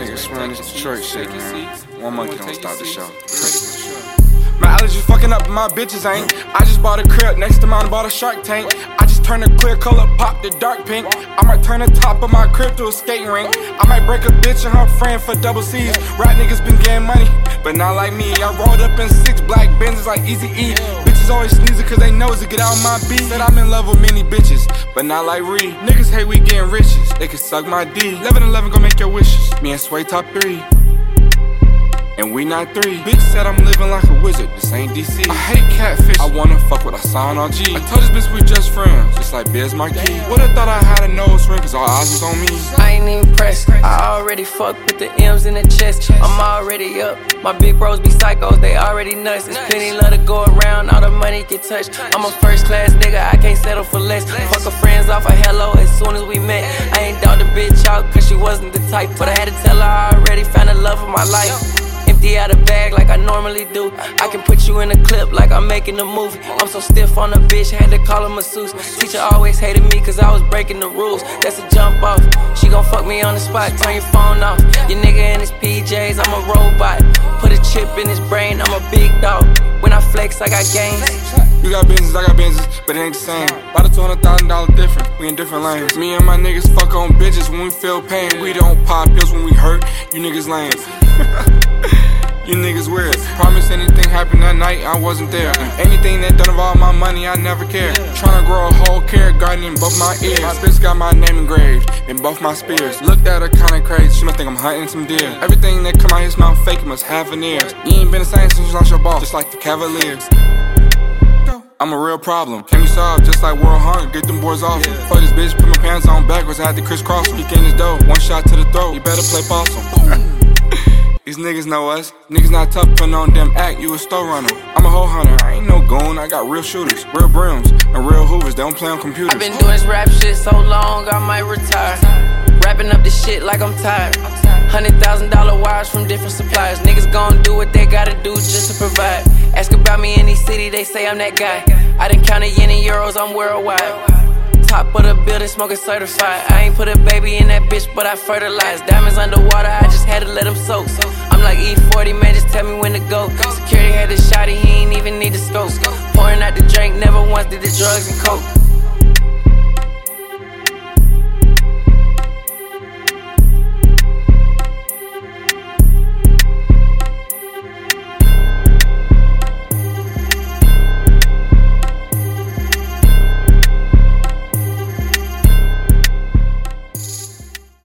nigga swearing this Detroit shit, man. One monkey don't stop the show. My allergies fucking up, my bitches ain't. I just bought a crib next to mine, bought a Shark Tank. I just turned a clear color, pop the dark pink. I might turn the top of my crib to a skating rink. I might break a bitch and her friend for double C's. Rap niggas been getting money, but not like me. I rolled up in 6 black Benzes like Eazy-E. Bitches always sneezing cause they knows to get out my beat. Said I'm in love with many bitches, but not like Reed. Niggas hate we getting riches, they can suck my D. 11-11 gon' make your wishes. Me and Sway top 3. And we not 3. Bitch said I'm living like a wizard, this ain't DC. I hate catfish, I wanna fuck what I saw on RG. I told this bitch we just friends, just like Biz Marquis. Would've thought I had a nose ring, cause all eyes was on me. I ain't even pressed, I already fucked with the M's in the chest. I'm already up, my big bros be psychos, they already nuts. There's plenty love to go around, all the money get touched. I'm a first class nigga, I can't settle for less. Fuck her friends off a hello as soon as we met. I ain't dogged the bitch out cause she wasn't the type, but I had to tell her I already found the love of my life. Empty out a bag like I normally do. I can put you in a clip like I'm making a movie. I'm so stiff on a bitch, had to call her masseuse. Teacher always hated me cause I was breaking the rules. That's a jump off, she gon' fuck me on the spot. Turn your phone off, your nigga in his PJs, I'm a robot. Put a chip in his brain, I'm a big dog. When I flex, I got gains. You got business, I got business, but it ain't the same. About a $200,000 difference, we in different lanes. Me and my niggas fuck on bitches when we feel pain. We don't pop pills when we hurt, you niggas lame. You niggas weird. Promise anything happened that night, I wasn't there. Anything that done involve my money, I never cared. Tryna grow a whole carrot garden in both my ears. My bitch got my name engraved in both my spears. Looked at her kinda crazy, she might think I'm hunting some deer. Everything that come out his mouth fake, it must have veneers. You ain't been the same since you lost your ball, just like the Cavaliers. I'm a real problem, can be solved just like World Hunger, get them boys off. Fuck this bitch, put my pants on backwards, I had to crisscross him. He in his dough, one shot to the throat, you better play possum. These niggas know us, niggas not tough, putting on them act, you a store runner. I'm a hoe hunter, I ain't no goon, I got real shooters, real brims, and real hoovers, they don't play on computers. I've been doing this rap shit so long, I might retire. Wrapping up this shit like I'm tired. $100,000 wires from different suppliers. Niggas gon' do what they gotta do just to provide. Ask about me in any city, they say I'm that guy. I done counted yen and euros, I'm worldwide. Top of the building, smoking certified. I ain't put a baby in that bitch, but I fertilized. Diamonds underwater, I just had to let them soak. I'm like E40, man, just tell me when to go. Security had the shotty, he ain't even need the scope. Pouring out the drink, never once did the drugs and coke.